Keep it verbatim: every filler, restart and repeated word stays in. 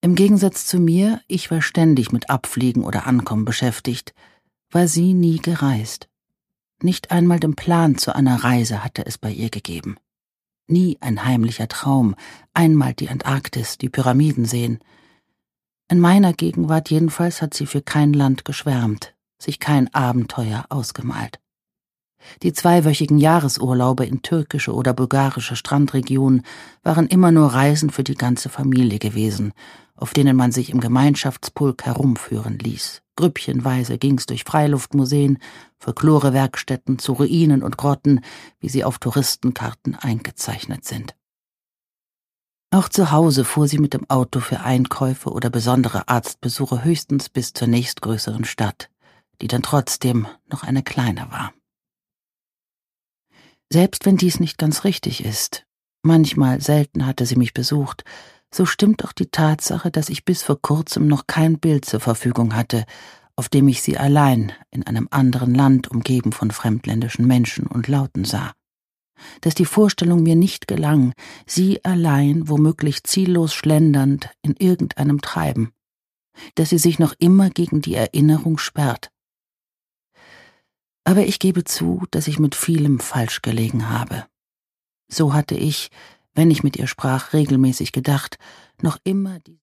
Im Gegensatz zu mir, ich war ständig mit Abfliegen oder Ankommen beschäftigt, war sie nie gereist. Nicht einmal den Plan zu einer Reise hatte es bei ihr gegeben. Nie ein heimlicher Traum, einmal die Antarktis, die Pyramiden sehen. In meiner Gegenwart jedenfalls hat sie für kein Land geschwärmt, sich kein Abenteuer ausgemalt. Die zweiwöchigen Jahresurlaube in türkische oder bulgarische Strandregionen waren immer nur Reisen für die ganze Familie gewesen, auf denen man sich im Gemeinschaftspulk herumführen ließ. Grüppchenweise ging's durch Freiluftmuseen, Folklorewerkstätten zu Ruinen und Grotten, wie sie auf Touristenkarten eingezeichnet sind. Auch zu Hause fuhr sie mit dem Auto für Einkäufe oder besondere Arztbesuche höchstens bis zur nächstgrößeren Stadt, die dann trotzdem noch eine kleine war. Selbst wenn dies nicht ganz richtig ist, manchmal selten hatte sie mich besucht, so stimmt auch die Tatsache, dass ich bis vor kurzem noch kein Bild zur Verfügung hatte, auf dem ich sie allein in einem anderen Land umgeben von fremdländischen Menschen und Lauten sah. Dass die Vorstellung mir nicht gelang, sie allein, womöglich ziellos schlendernd, in irgendeinem Treiben. Dass sie sich noch immer gegen die Erinnerung sperrt. Aber ich gebe zu, dass ich mit vielem falsch gelegen habe. So hatte ich, wenn ich mit ihr sprach, regelmäßig gedacht, noch immer die